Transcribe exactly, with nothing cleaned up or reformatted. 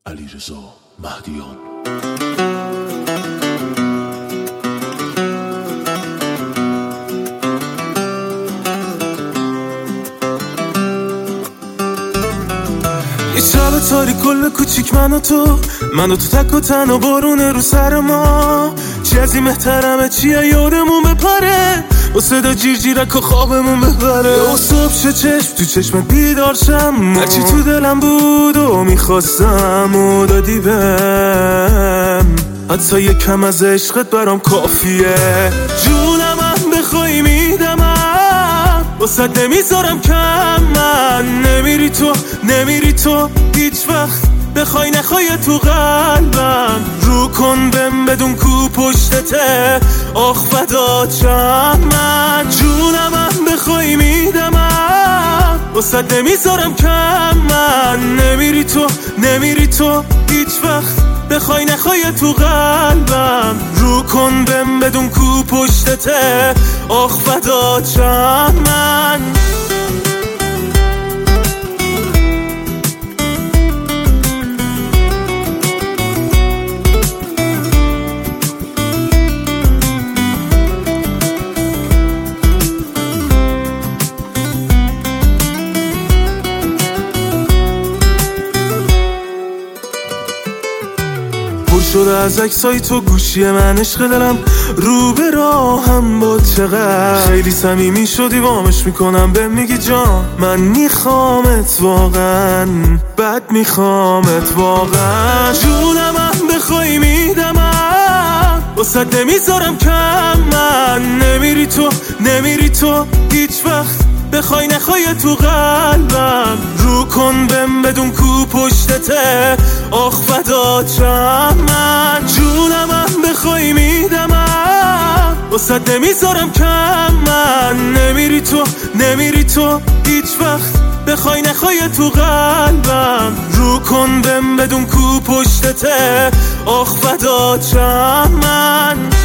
علیرضا مهدیان. یه شب تاریک کل کوچیک من و تو من و تو تک و تنها بارونه رو سر ما. چی از این محترمه چیه یادمون بپره با صدا جیر جیرک و خوابمون ببره. یا صبح شه چشم تو چشمت بیدار شم هرچی تو دلم بود و میخواستم و دادی بهم. حتی یک کم از عشقت برام کافیه. جونم هم بخوای میدمم واسه نمیذارم کم. من نمیری تو نمیری تو هیچ وقت بخوای نخوای تو قلبم. رو کن بم بدون کو پشتته آخ فدات شم. من جونم هم بخوای میدمم واسه نمیذارم کم. من نمیری تو نمیری تو هیچ وقت بخوای نخوای تو قلبم. رو کن بم بدون کو پشتته آخ فدات شم. من شده از عکسای تو گوشی من عشق دلم رو به راهم با چقدر خیلی صمیمی شدی وامش میکنم به میگی جان من میخوامت واقعا بد میخوامت واقعا. جونم هم بخوای میدمم واسه نمیذارم کم. من نمیری تو نمیری تو هیچ وقت بخوای نخوای تو قلبم. رو کن بم بدون کو پشتته آخ فدات شم. من جونم هم بخوای میدمم واسه نمیذارم کم. من نمیری تو نمیری تو هیچ وقت بخوای نخوای تو قلبم. رو کن بم بدون کو پشتته آخ فدات شم. من